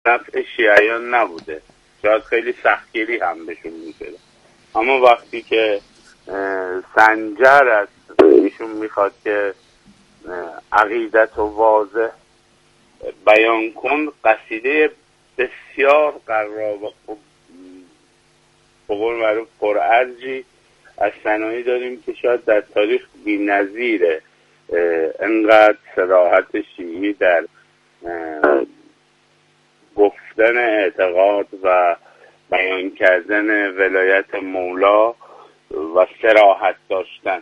نفع شیعیان نبوده، شاید خیلی سختگیری هم بهشون میشده، اما وقتی که سنجر است ایشون میخواد که عقیدت و واضح بیان کن، قصیده بسیار قرار و به قول معروف پرارجی از ثنایی داریم که شاید در تاریخ بی‌نظیره. انقدر صراحت شیعی در گفتن اعتقاد و بیان کردن ولایت مولا و صراحت داشتن.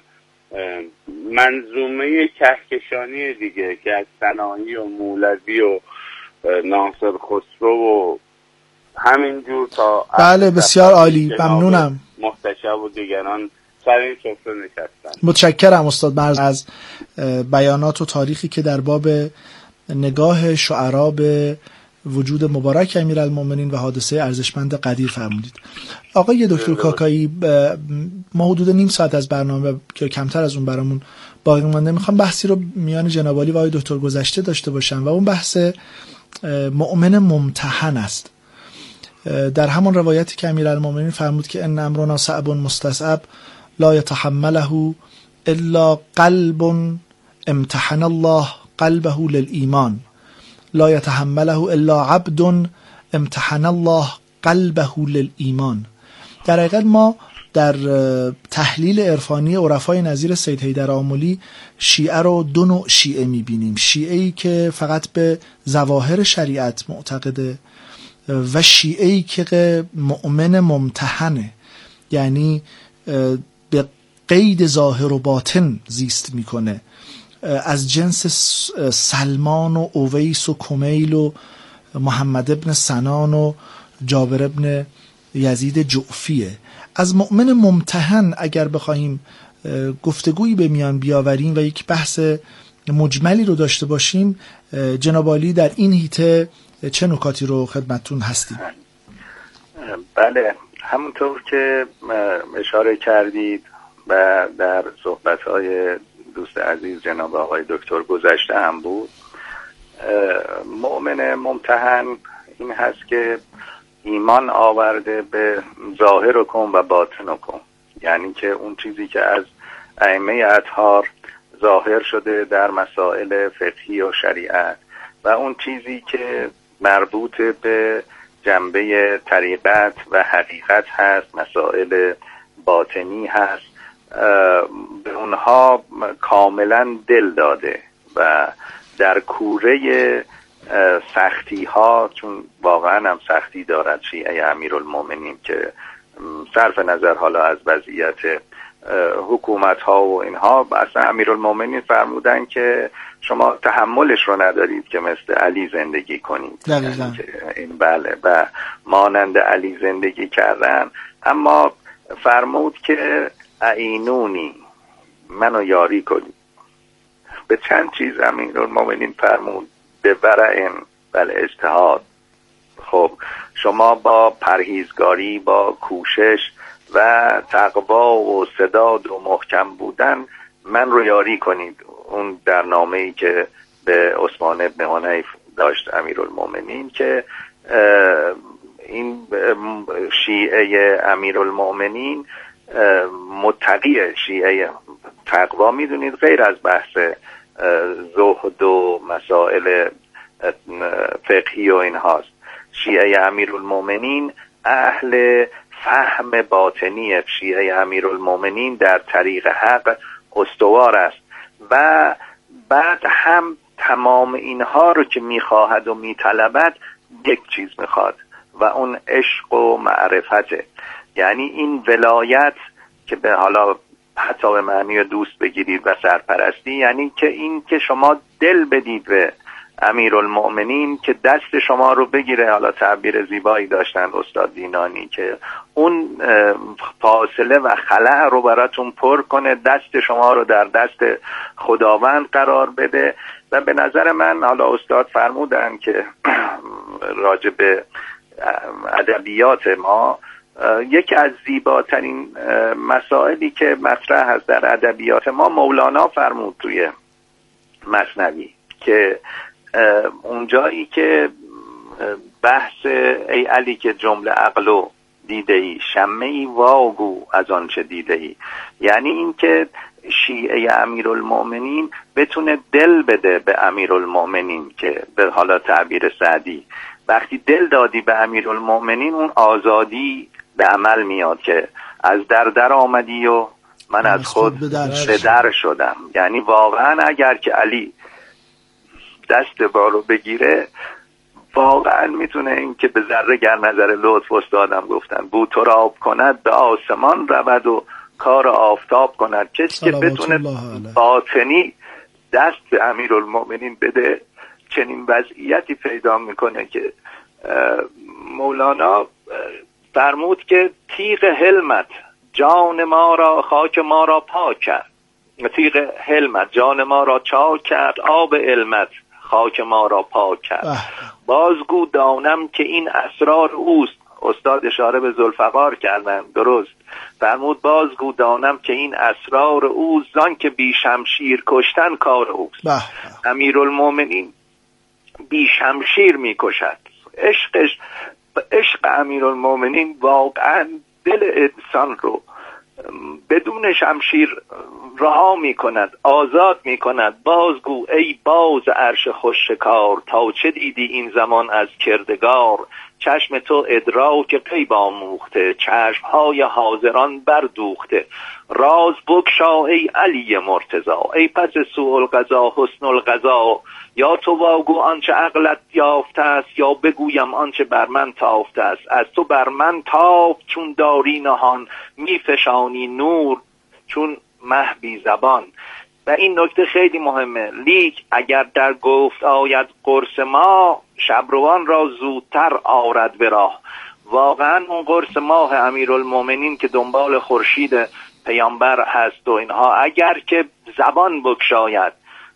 منظومه کهکشانی دیگه که از ثنایی و مولوی و ناصر خسرو و همینجور تا بله بسیار عالی، ممنونم. محتشم و دیگران سر این سفره نشستن. متشکرم استاد مرز از بیانات و تاریخی که در باب نگاه شعرا به وجود مبارک امیرالمومنین و حادثه ارزشمند قدیر فرمودید. آقای دکتر کاکایی، ما حدود نیم ساعت از برنامه که کمتر از اون برامون باقی مونده، میخوام بحثی رو میان جناب عالی و آقای دکتر گذشته داشته باشم و اون بحث مؤمن ممتحن است. در همون روایتی که امیرالمومنین فرمود که ان امرنا صعب مستصعب لا يتحمله الا قلب امتحن الله قلبه للایمان لا يتحمله الا عبد امتحن الله قلبه للایمان. در حقیقت ما در تحلیل عرفانی عرفای نظیر سید حیدر آملی شیعه رو دو نوع شیعه میبینیم: شیعه‌ای که فقط به ظواهر شریعت معتقده و شیعه‌ای که مؤمن ممتحنه، یعنی به قید ظاهر و باطن زیست میکنه، از جنس سلمان و اویس و کمیل و محمد ابن سنان و جابر ابن یزید جعفیه. از مؤمن ممتحن اگر بخواهیم گفتگویی به میان بیاوریم و یک بحث مجملی رو داشته باشیم، جناب عالی در این حیطه چه نکاتی رو خدمتتون هستیم؟ بله، همونطور که اشاره کردید و در صحبت‌های دوست عزیز جناب آقای دکتر گذشته هم بود، مؤمن ممتحن این هست که ایمان آورده به ظاهر کن و باطن کن، یعنی که اون چیزی که از ائمه اطهار ظاهر شده در مسائل فقهی و شریعت و اون چیزی که مربوط به جنبه طریقت و حقیقت هست، مسائل باطنی هست، به اونها کاملا دل داده و در کوره سختی ها، چون واقعا هم سختی دارد شیعه امیرالمومنین که صرف نظر حالا از وضعیت حکومت ها و اینها، اصلا امیرالمومنین فرمودن که شما تحملش رو ندارید که مثل علی زندگی کنید. دقیقاً. این بله، و مانند علی زندگی کردن، اما فرمود که اعینونی، منو یاری کنید. به چند چیز امیرالمومنین فرمود: به ورع و اجتهاد. خب شما با پرهیزگاری، با کوشش و تقوا و سداد و محکم بودن من رو یاری کنید. اون در نامه‌ای که به عثمان ابن حنیف داشت امیرالمومنین که این شیعه امیرالمومنین متقی شیعه تقوا میدونید، غیر از بحث زهد و مسائل فقهی و این هاست. شیعه امیرالمومنین اهل فهم باطنی، شیعه امیرالمومنین در طریق حق استوار است و بعد هم تمام اینها رو که میخواهد و میطلبد یک چیز میخواد و اون عشق و معرفته. یعنی این ولایت که به حالا حتی به معنی دوست بگیرید و سرپرستی، یعنی که این که شما دل بدید به امیرالمومنین که دست شما رو بگیره. حالا تعبیر زیبایی داشتن استاد دینانی که اون فاصله و خلأ رو براتون پر کنه، دست شما رو در دست خداوند قرار بده. و به نظر من، حالا استاد فرمودن که راجع به ادبیات ما، یکی از زیباترین مسائلی که مطرح هست در ادبیات ما، مولانا فرمود توی مثنوی که اونجایی که بحث ای علی که جمله عقلو دیده ای شمه ای واگو از آن چه دیده ای، یعنی این که شیعه امیرالمؤمنین بتونه دل بده به امیرالمؤمنین، که به حالا تعبیر سعدی وقتی دل دادی به امیرالمؤمنین اون آزادی به عمل میاد که از در آمدی و من از خود به در شدم. یعنی واقعا اگر که علی دست بارو بگیره واقعا میتونه این که به ذره گر نظر لطف استادم گفتن بو تراب کند به آسمان رود و کار آفتاب کند. کسی که بتونه باطنی دست به امیرالمؤمنین بده چنین وضعیتی پیدا میکنه که مولانا فرمود که تیغ حلمت جان ما را خاک ما را پاک کرد، تیغ حلمت جان ما را چاک کرد، آب علمت خاک ما را پاک کرد. بازگو دانم که این اسرار اوست. استاد اشاره به ذوالفقار کردن، درست فرمود بازگو دانم که این اسرار اوست، زان که بی شمشیر کشتن کار اوست. امیرالمؤمنین بی شمشیر میکشد. عشق امیرالمؤمنین واقعا دل انسان رو بدون شمشیر رها می کند، آزاد می کند. بازگو ای باز عرش خوشکار، تا چه دیدی این زمان از کردگار. چشم تو ادراک غیب آموخته، چشمهای حاضران بردوخته. راز بگشا ای علی مرتضی، ای پس سوء القضا حسن القضا. یا تو واگو آنچه عقلت یافته است، یا بگویم آنچه بر من تافته است. از تو بر من تافت چون داری نهان، میفشانی نور چون مه بی زبان. و این نکته خیلی مهمه. لیک اگر در گفت آید قرص ما، شبروان را زودتر آرد به راه. واقعا اون قرص ماه امیرالمؤمنین که دنبال خورشید پیامبر هست و اینها، اگر که زبان بگشاید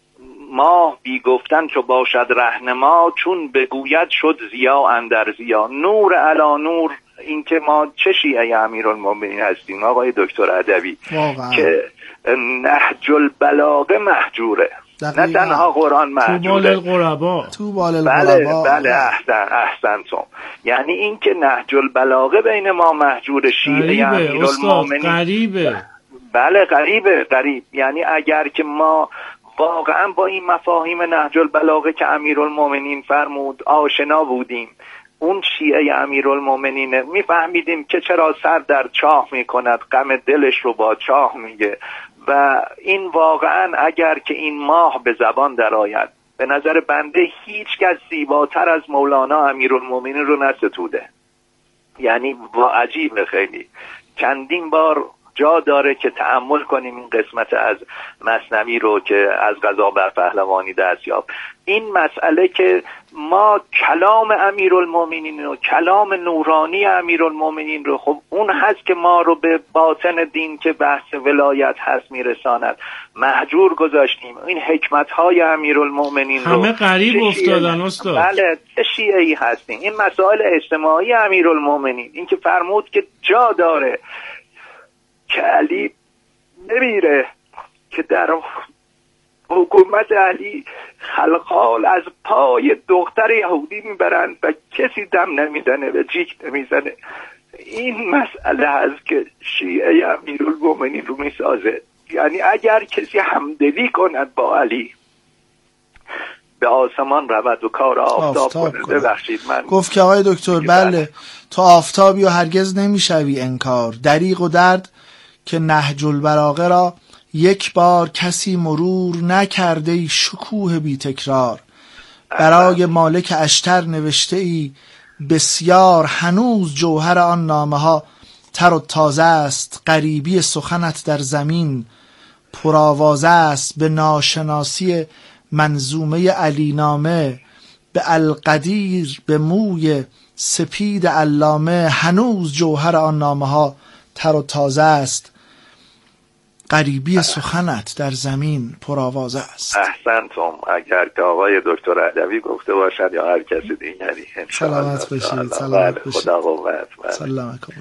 ماه بی گفتن چو باشد رهنما، چون بگوید شد ضیا اندر ضیا. نور علی نور. این که ما چه شیعه امیرالمؤمنین هستیم آقای دکتر ادوی که نهج البلاغه محجوره، نه تنها قرآن محجوره. تو بال القربا. بله احسنتم. یعنی این که نهج البلاغه بین ما محجور، شیعه امیرالمؤمنین غریبه. بله غریب. یعنی اگر که ما واقعا با این مفاهیم نهج البلاغه که امیرالمؤمنین فرمود آشنا بودیم، اون شیعه امیرالمؤمنین میفهمیدیم که چرا سر در چاه میکند، غم دلش رو با چاه میگه. و این واقعا اگر که این ماه به زبان در آید، به نظر بنده هیچ کس زیباتر از مولانا امیرالمؤمنین رو نستوده. یعنی عجیبه خیلی. چندین بار جا داره که تأمل کنیم این قسمت از مثنوی رو که از قضا بر پهلوانی دستیاب. این مسئله که ما کلام امیرالمؤمنین و کلام نورانی امیرالمؤمنین رو، خب اون هست که ما رو به باطن دین که بحث ولایت هست میرساند، محجور گذاشتیم. این حکمت‌های امیرالمؤمنین رو همه غریب افتادن استاد. بله چه شیعه‌ای هستیم. این مسائل اجتماعی امیرالمؤمنین، این که فرمود که جا داره که علی نمیره که در حکومت علی خلقال از پای دختر یهودی میبرند و کسی دم نمیزنه و جیک نمیزنه. این مسئله هست که شیعه امیرالمؤمنین رو میسازه. یعنی اگر کسی همدلی کند با علی، به آسمان رود و کار آفتاب کنه. ببخشید من گفت که آقای دکتر بله تو آفتابی و هرگز نمیشوی انکار، دریغ و درد که نهج البلاغه را یک بار کسی مرور نکرده ای شکوه بی تکرار. برای مالک اشتر نوشته ای بسیار، هنوز جوهر آن نامه ها تر و تازه است. غریبی سخنت در زمین پرآوازه است، به ناشناسی منظومه علی نامه، به القدیر به موی سپید علامه. هنوز جوهر آن نامه ها تر و تازه است، غریبی سخنت در زمین پرآوازه است. احسنتم. اگر که آقای دکتر ادوی گفته باشد یا هر کسی دیگری. سلامت باشید. سلامت باشید. خدا قوت. سلام علیکم.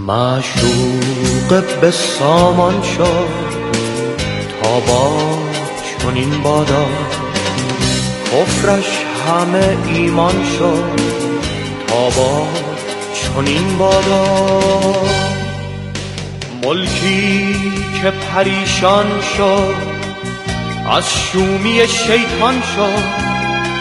معشوق به سامان شد تا با چنین بادا، کفرش همه ایمان شد تا با چنین بادا. ملکی که پریشان شد از شومی شیطان شد،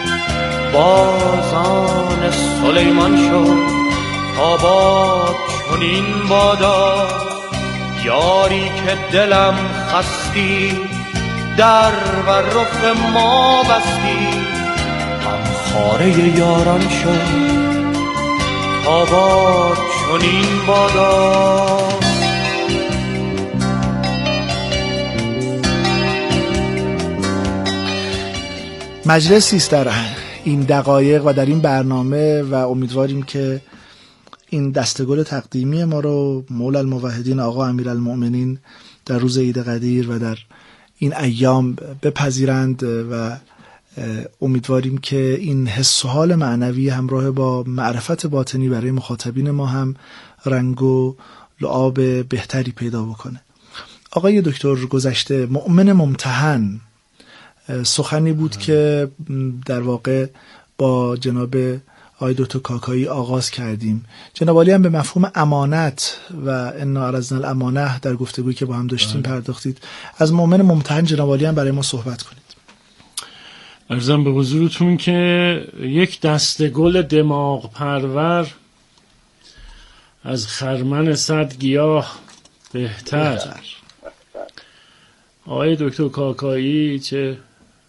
بازان سلیمان شد تا با چنین بادا. یاری که دلم خستی در و رخ ما بستی، هم خاره یاران شد تا با چنین بادا. مجلسی است در این دقایق و در این برنامه و امیدواریم که این دستگل تقدیمی ما رو مولا الموحدین آقا امیرالمؤمنین در روز عید قدیر و در این ایام بپذیرند و امیدواریم که این حس و حال معنوی همراه با معرفت باطنی برای مخاطبین ما هم رنگ و لعاب بهتری پیدا بکنه. آقای دکتر گذشته مؤمن ممتحن سخنی بود که در واقع با جناب آقای دکتر کاکایی آغاز کردیم. جناب عالی هم به مفهوم امانت و انا عرضنا الامانه در گفتگویی که با هم داشتیم پرداختید. از مؤمن ممتحن جناب عالی هم برای ما صحبت کنید. عرضم به حضورتون که یک دسته گل دماغ پرور از خرمن 100 گیاه بهتر. آقای دکتر کاکایی چه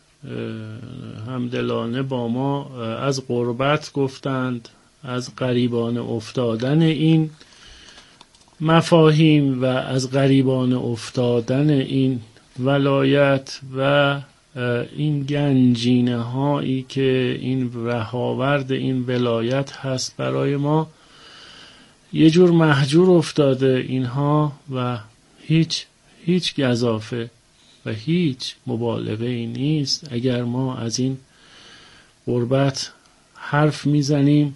همدلانه با ما از غربت گفتند، از غریبان افتادن این مفاهیم و از غریبان افتادن این ولایت و این گنجینه هایی که این رهاورد این ولایت هست برای ما. یه جور مهجور افتاده اینها و هیچ گزافه و هیچ مبالغه ای نیست اگر ما از این غربت حرف میزنیم.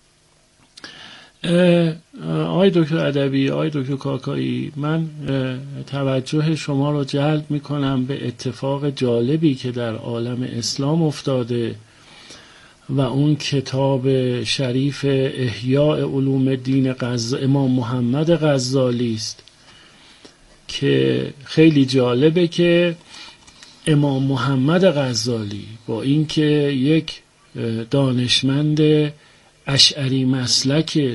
آقای دکتر ادبی، آقای دکتر کاکایی، من توجه شما رو جلب میکنم به اتفاق جالبی که در عالم اسلام افتاده و اون کتاب شریف احیاء علوم دین امام محمد غزالی است که خیلی جالبه که امام محمد غزالی با اینکه یک دانشمند اشعری مسلک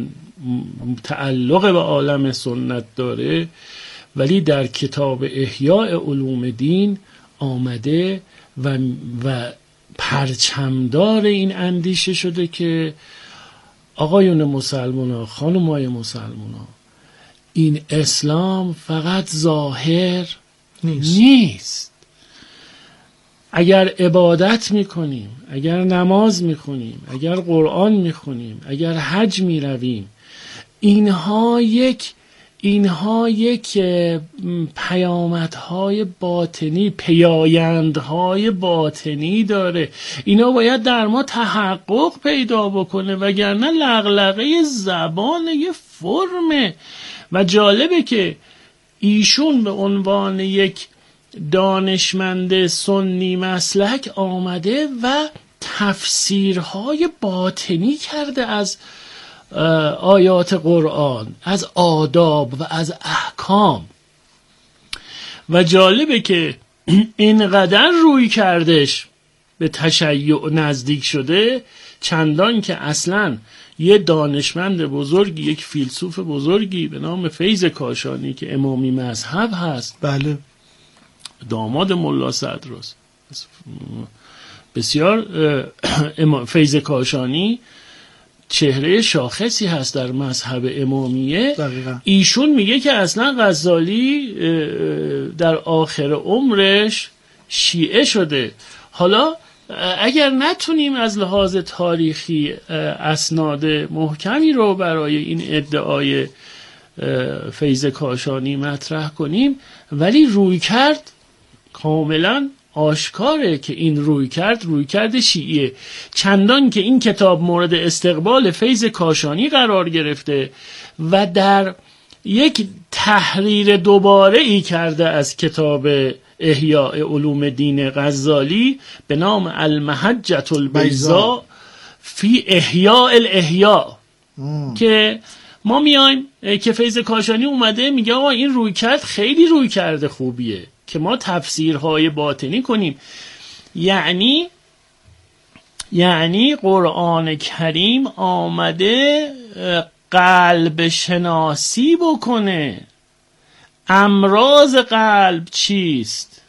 تعلق به عالم سنت داره، ولی در کتاب احیاء علوم دین آمده و پرچمدار این اندیشه شده که آقایون مسلمان ها، خانمای مسلمان ها، این اسلام فقط ظاهر نیست. اگر عبادت میکنیم، اگر نماز میخونیم، اگر قرآن میخونیم، اگر حج میرویم، اینها یک پیامدهای باطنی، پیایندهای باطنی داره. اینا باید در ما تحقق پیدا بکنه، وگرنه لغلغه زبان یه فرمه. و جالبه که ایشون به عنوان یک دانشمند سنی مسلک آمده و تفسیرهای باطنی کرده از آیات قرآن، از آداب و از احکام. و جالبه که اینقدر روی کردش به تشیع نزدیک شده، چندان که اصلاً یه دانشمند بزرگی، یک فیلسوف بزرگی به نام فیض کاشانی که امامی مذهب هست، بله، داماد ملا صدراست، بسیار فیض کاشانی چهره شاخصی هست در مذهب امامیه. دقیقا. ایشون میگه که اصلا غزالی در آخر عمرش شیعه شده. حالا اگر نتونیم از لحاظ تاریخی اسناد محکمی رو برای این ادعای فیض کاشانی مطرح کنیم، ولی روی کرد کاملا آشکاره که این رویکرد شیعیه، چندان که این کتاب مورد استقبال فیض کاشانی قرار گرفته و در یک تحریر دوباره ای کرده از کتاب احیاء علوم دین غزالی به نام المحجة البیضاء فی احیاء الاحیاء، که ما میایم که فیض کاشانی اومده میگه آقا این رویکرد خیلی رویکرد خوبیه که ما تفسیرهای باطنی کنیم. یعنی قرآن کریم آمده قلب شناسی بکنه. امراض قلب چیست؟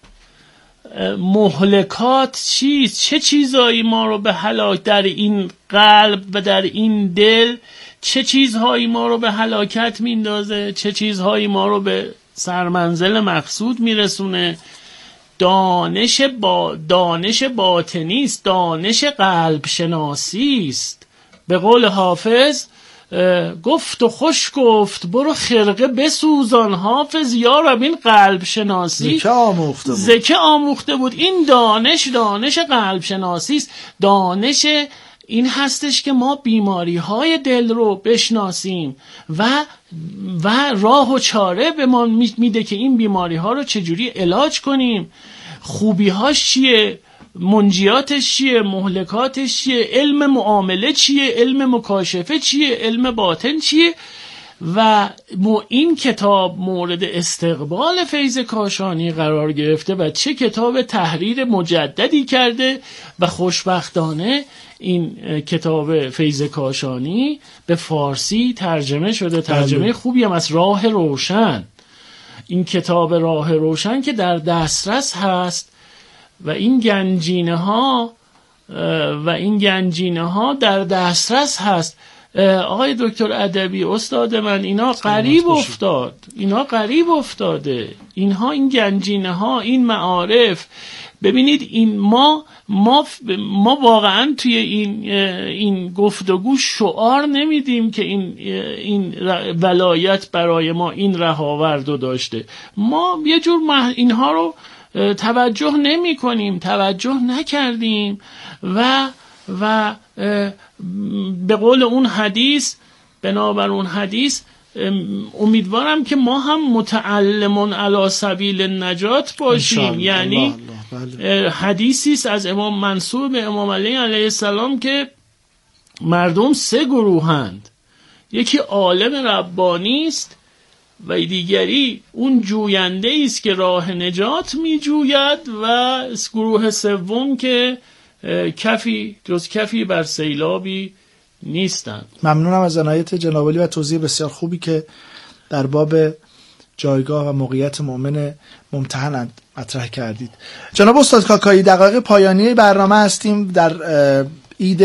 مهلکات چیست؟ چه چیزهایی ما رو به هلاک در این قلب و در این دل، چه چیزهایی ما رو به هلاکت میندازه، چه چیزهایی ما رو به سرمنزل مقصود میرسونه. دانش باطنی است، دانش قلب شناسی است. به قول حافظ گفت و خوش گفت برو خرقه بسوزان، حافظ یا رب این قلب شناسی زکه آموخته بود. این دانش قلب شناسی است. دانش این هستش که ما بیماری های دل رو بشناسیم و راه و چاره به ما میده که این بیماری ها رو چجوری علاج کنیم، خوبی هاش چیه، منجیاتش چیه، مهلکاتش چیه، علم معامله چیه، علم مکاشفه چیه، علم باطن چیه. و این کتاب مورد استقبال فیض کاشانی قرار گرفته و چه کتاب تحریر مجددی کرده و خوشبختانه این کتاب فیض کاشانی به فارسی ترجمه شده، ترجمه خوبی هم از راه روشن. این کتاب راه روشن که در دسترس هست و این گنجینه ها در دسترس هست. آقای دکتر ادبی استاد من، اینا قریب افتاده، این گنجینه ها، این معارف. ببینید این ما واقعا توی این گفتگو شعار نمیدیم که این ولایت برای ما این رهاوردو داشته. ما یه جور اینها رو توجه نمی کنیم، توجه نکردیم و به قول اون حدیث، بنابر اون حدیث امیدوارم که ما هم متعلمون علی سبیل النجات باشیم. یعنی حدیثی است از امام منصور به امام علی علیه السلام که مردم 3 گروهند. یکی عالم ربانی است و دیگری اون جوینده است که راه نجات می جوید و گروه سوم که کفی بر سیلابی نیستند. ممنونم از عنایت جناب عالی و توضیح بسیار خوبی که در باب جایگاه و موقعیت مؤمن ممتحن مطرح کردید. جناب استاد کاکایی، دقایق پایانی برنامه هستیم. در عید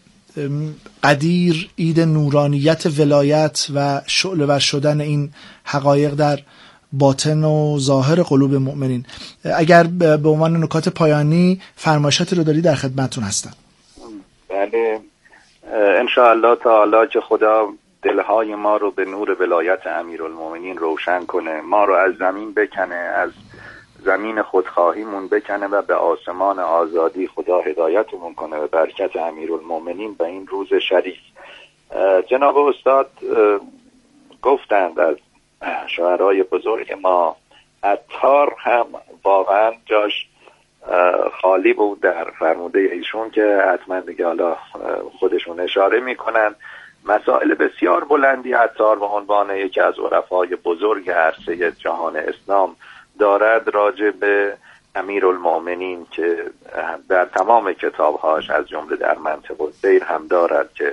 قدیر، عید نورانیت ولایت و شعله‌ور شدن این حقایق در باطن و ظاهر قلوب مؤمنین، اگر به عنوان نکات پایانی فرمایشاتی رو داری در خدمتتون هستم. بله، انشاءالله تعالی که خدا دلهای ما رو به نور ولایت امیرالمومنین روشن کنه، ما رو از زمین بکنه، از زمین خودخواهیمون بکنه و به آسمان آزادی خدا هدایتمون کنه به برکت امیرالمومنین به این روز شریف. جناب استاد گفتند از شاعرای بزرگ ما، عطار هم واقعا جاش خالی بود در فرموده ایشون که حتما دیگه حالا خودشون اشاره میکنن. مسائل بسیار بلندی عطار به عنوان یکی از عرفای بزرگ عرصه جهان اسلام دارد راجع به امیرالمومنین که در تمام کتابهاش از جمله در منطق السیر هم دارد که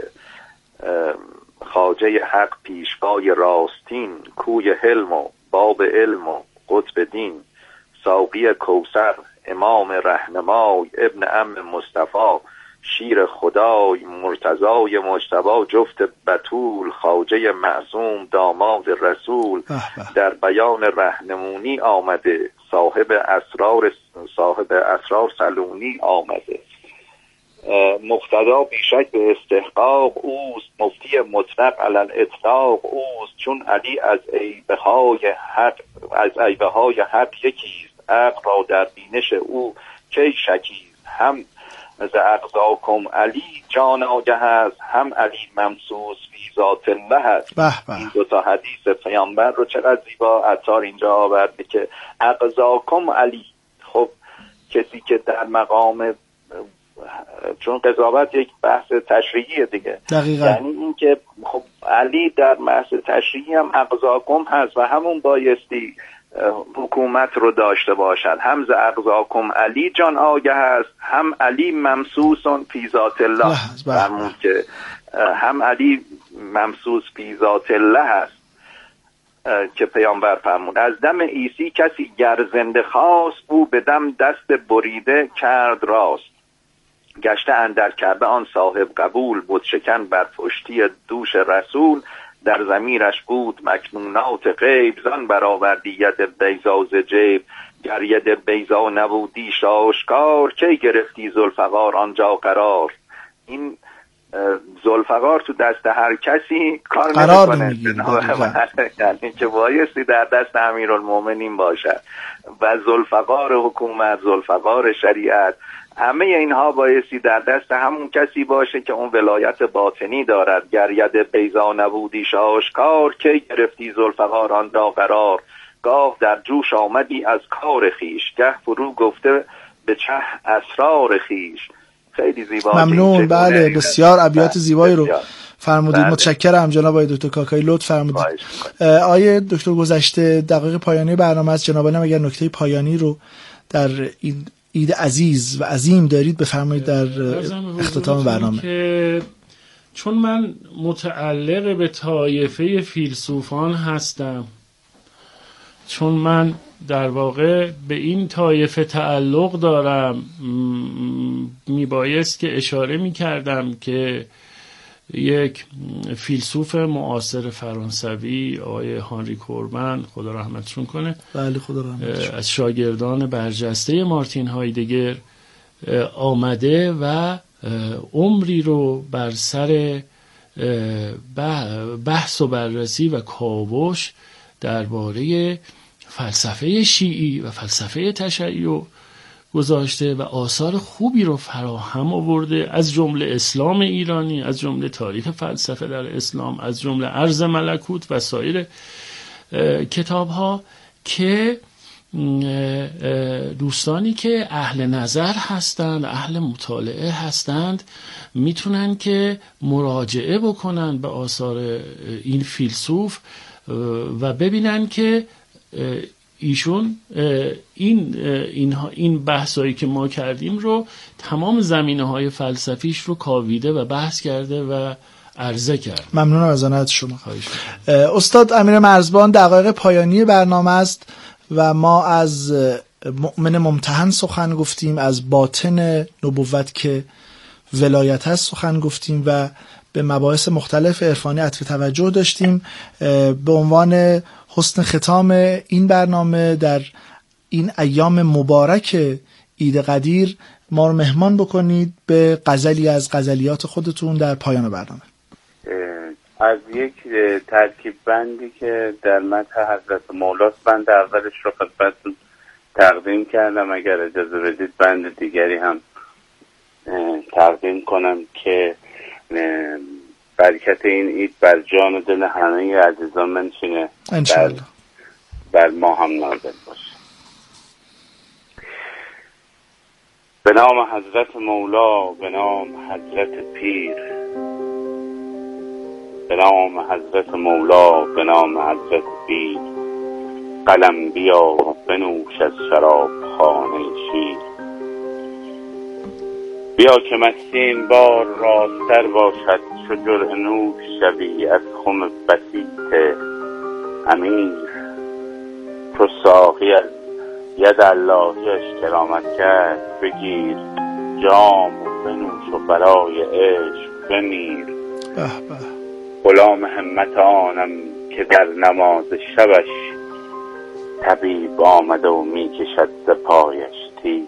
خواجه حق پیشوای راستین، کوی حلم و باب علم و قطب دین، ساقی کوثر، امام رهنمای، ابن عم مصطفی، شیر خدای، مرتضای مجتبی، جفت بتول، خواجه معصوم، داماد رسول، در بیان رهنمونی آمده، صاحب اسرار سلونی آمده. مقتدا بیشک به استحقاق اوست، مفتی مطلق علی الاطلاق اوست، چون علی از عیبهای حق یکیست، عقل را در بینش او کی شکیز. هم ز اغزاکم علی جان آگه است، هم علی ممسوس فی ذات الله است. این دو تا حدیث پیامبر رو چقدر زیبا عطار اینجا آورده که اغزاکم علی. خب کسی که در مقام، چون قضاوت یک بحث تشریعیه دیگه، دقیقا. یعنی این که خب علی در بحث تشریعی هم اغزاکم هست و همون بایستی حکومت رو داشته باشد. هم ز اغزاکم علی جان آگه است، هم علی ممسوسون فی ذات الله. فرمود که هم علی ممسوس فی ذات الله است که پیامبر فرمود از دم عیسی کسی گر زنده خواست، او به دم دست بریده کرد راست. گشته اندر کرده آن صاحب قبول، بود شکن بر پشتی دوش رسول. در ضمیرش بود مکنونات غیب، زان برآوردی ید بیضا ز جیب. گر ید بیضا نبودی آشکار، کی گرفتی ذوالفقار آنجا قرار. این ذوالفقار تو دست هر کسی کار نمیکنه، یعنی که بایستی در دست امیرالمومنین باشد و ذوالفقار حکومت، ذوالفقار شریعت، همه اینها بایستی در دست همون کسی باشه که اون ولایت باطنی دارد. گر ید بیضا نبودی آشکار، کی گرفتی ذوالفقار آنجا قرار. گاه در جوش آمدی از کار خیش، گه فرو گفته به چه اسرار خیش. خیلی زیبا. ممنون. بله بسیار ابیات زیبایی رو فرمودید. متشکرم جناب آقای دکتر کاکایی، لطف فرمودید. آقای دکتر گذشته دقایق پایانی برنامه است، جناب عالی اگر نکته پایانی رو در این عید عزیز و عظیم دارید بفرمایید در اختتام برنامه. که چون من متعلق به طایفه فیلسوفان هستم، چون من در واقع به این طایفه تعلق دارم، میبایست که اشاره میکردم که یک فیلسوف معاصر فرانسوی آقای هانری کوربن خدا رحمتشون کنه، بله خدا رحمتشون، از شاگردان برجسته مارتین هایدگر آمده و عمری رو بر سر بحث و بررسی و کاوش درباره فلسفه شیعی و فلسفه تشیع گذاشته و آثار خوبی رو فراهم آورده، از جمله اسلام ایرانی، از جمله تاریخ فلسفه در اسلام، از جمله عرض ملکوت و سایر کتاب‌ها که دوستانی که اهل نظر هستند، اهل مطالعه هستند، میتونن که مراجعه بکنن به آثار این فیلسوف و ببینن که ایشون این بحثایی که ما کردیم رو تمام زمینه‌های فلسفیش رو کاویده و بحث کرده و عرضه کرد. ممنونم از عنایت شما. استاد امیر مرزبان، دقایق پایانی برنامه است و ما از مؤمن ممتحن سخن گفتیم، از باطن نبوت که ولایت هست سخن گفتیم و به مباحث مختلف عرفانی عطف توجه داشتیم. به عنوان حسن ختام این برنامه در این ایام مبارک عید قدیر ما رو مهمان بکنید به غزلی از غزلیات خودتون در پایان برنامه. از یک ترکیب بندی که در مدح حضرت مولاست، بند اولش رو خدمتتون تقدیم کردم، اگر اجازه بدید بند دیگری هم تقدیم کنم که برکت این عید بر جان و دل همه عزیزان منشینه، انشاءالله بر ما هم نازل باشه. به نام حضرت مولا، به نام حضرت پیر، به نام حضرت مولا، به نام حضرت پیر، قلم بیا بنوش از شراب خانه شیر. بیا که مستی این بار راستر باشد، چو جرعه نوش شوی از خم بسیط امیر. چو ساقی از ید اللهیش کرامت کرد، بگیر جام و بنوش و برای عشق بمیر. غلام همت آنم که در نماز شبش، طبیب آمده و می کشد ز پایش تیر.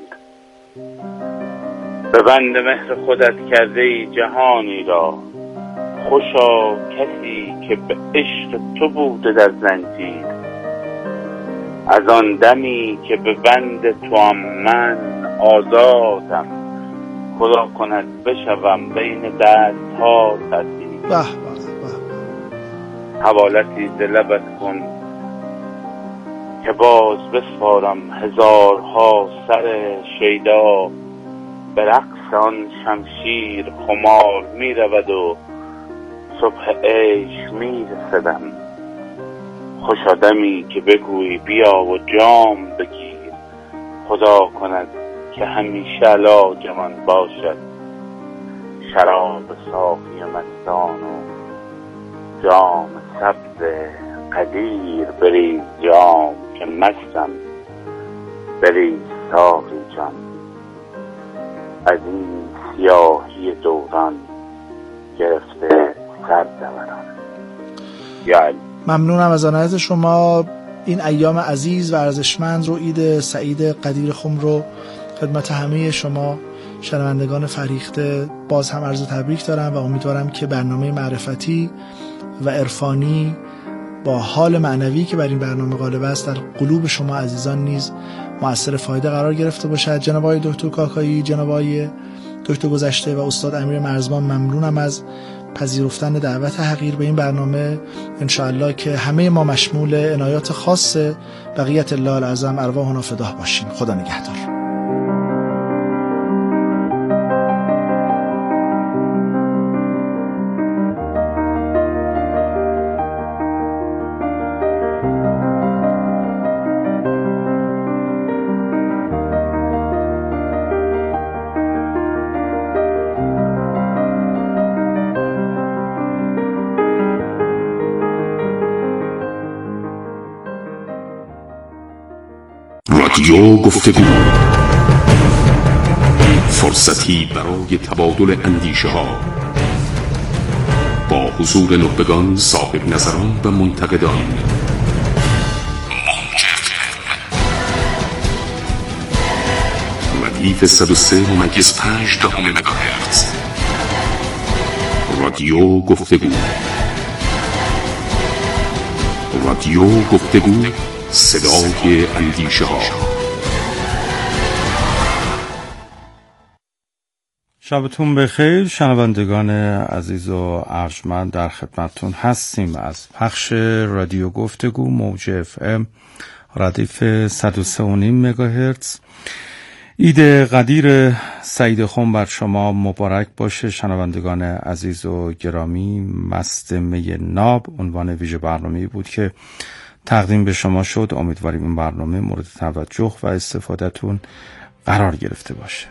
به بند مهر خودت کرده ای جهانی را، خوشا کسی که به عشق تو بوده در زنجیر. از آن دمی که به بند توام من آزادم، خدا کند بشوم بین دست ها تسلیم. حوالتی ز لبت کن که باز بسپارم هزارها سر شیدا، به رقص آن شمشیر خمار می رود و صبح عیش می رسدم. خوش آدمی که بگویی بیا و جام بگیر، خدا کند که همیشه علاج من باشد شراب ساقی مستان و جام سبز قدیر. بریز جام که مستم، بریز ساقی جان، از این سیاهی دوران گرفته سر دوران. یعنی ممنونم از عنایت شما. این ایام عزیز و ارزشمند رو، عید سعید قدیر خم رو خدمت همه شما شنوندگان فریخته باز هم عرض تبریک دارم و امیدوارم که برنامه معرفتی و عرفانی با حال معنوی که بر این برنامه غالب است در قلوب شما عزیزان نیز مؤثر فایده قرار گرفته باشد. جناب آقای دکتر کاکایی، جناب آقای دکتر گذشته و استاد امیر مرزبان، ممنونم از پذیرفتن دعوت حقیر به این برنامه. انشاءالله که همه ما مشمول عنایات خاص بقیت الله العظم ارواحنا فداه باشیم. خدا نگهدار. رادیو گفتگو، فرصتی برای تبادل اندیشه ها با حضور نخبگان، صاحب نظران و منتقدان. ردیف 103.5 مگاهرتز. رادیو گفتگو، رادیو گفتگو، صدای اندیشه ها. شبتون بخیر شنوندگان عزیز و ارجمند، در خدمتتون هستیم از پخش رادیو گفتگو موج FM ردیف 103.5 مگاهرتز. عید قدیر سعید خم بر شما مبارک باشه شنوندگان عزیز و گرامی. مست می ناب عنوان ویژه برنامه‌ای بود که تقدیم به شما شد. امیدواریم این برنامه مورد توجه و استفادهتون قرار گرفته باشه.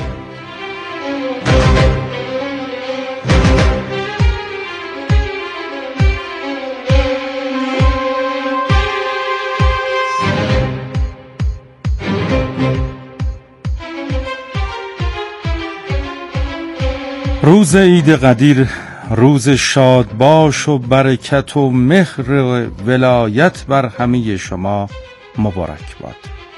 روز عید قدیر روز شادباش و برکت و مهر ولایت بر همه شما مبارک باد.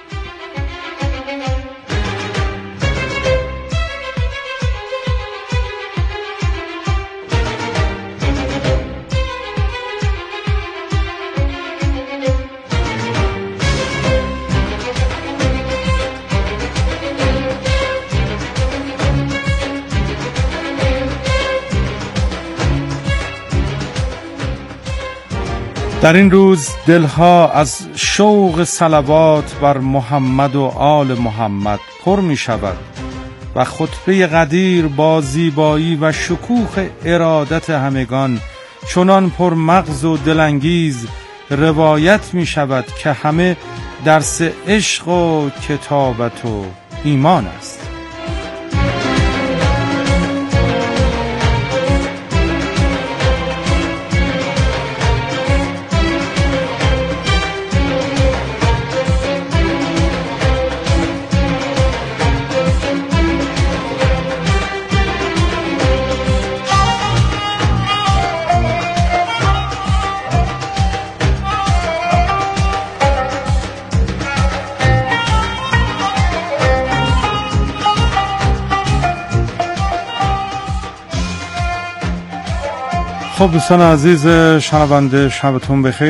در این روز دلها از شوق صلوات بر محمد و آل محمد پر می شود و خطبه قدیر با زیبایی و شکوه ارادت همگان چنان پر مغز و دلانگیز روایت می شود که همه درس عشق و کتابت و ایمان است. خب دوستان عزیز شنونده، شبتون بخیر.